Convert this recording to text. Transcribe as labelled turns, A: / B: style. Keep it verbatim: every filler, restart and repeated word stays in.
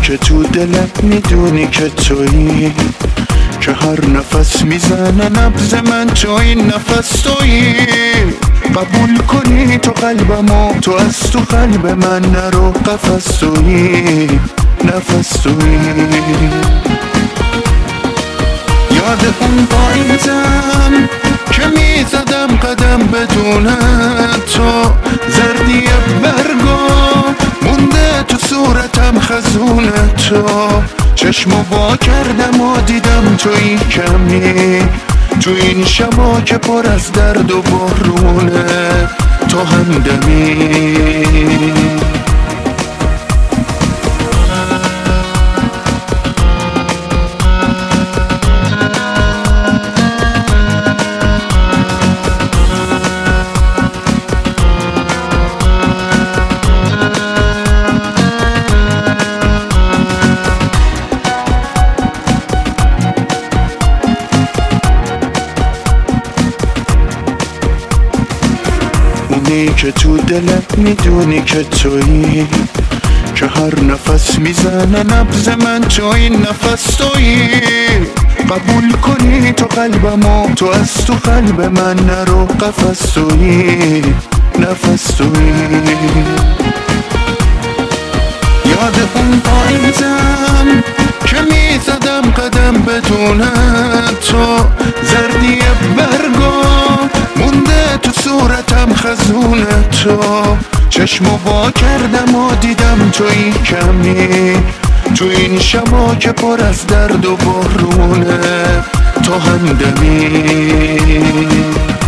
A: که تو دلم میدونی که تویی، که هر نفس میزنه نبض من تو این نفس تویی. قبول کنی تو قلبمو، تو از تو قلب من نرو، قفس تویی، نفس تویی. یاد اون پاییزم که میزدم قدم بدون تو، زردی برگا مونده تو صورتم خزون تو. چشمو با کردم و دیدم توی کمی، تو این شبا که پر از درد و بارونه، تو همدمی. اونی که تو دلم میدونی که تویی، که هر نفس میزنه نبض من تو این نفس تویی. قبول کنی تو قلبمو، تو از تو قلب من نرو، قفس تویی، نفس تویی. یاد اون پاییزم که میزدم قدم بدون تو، زردی برگا مونده تو صورتم خزون تو. چشمو با کردم و دیدم توی کمی، تو این شبا که پر از درد و بارونه، تو همدمی.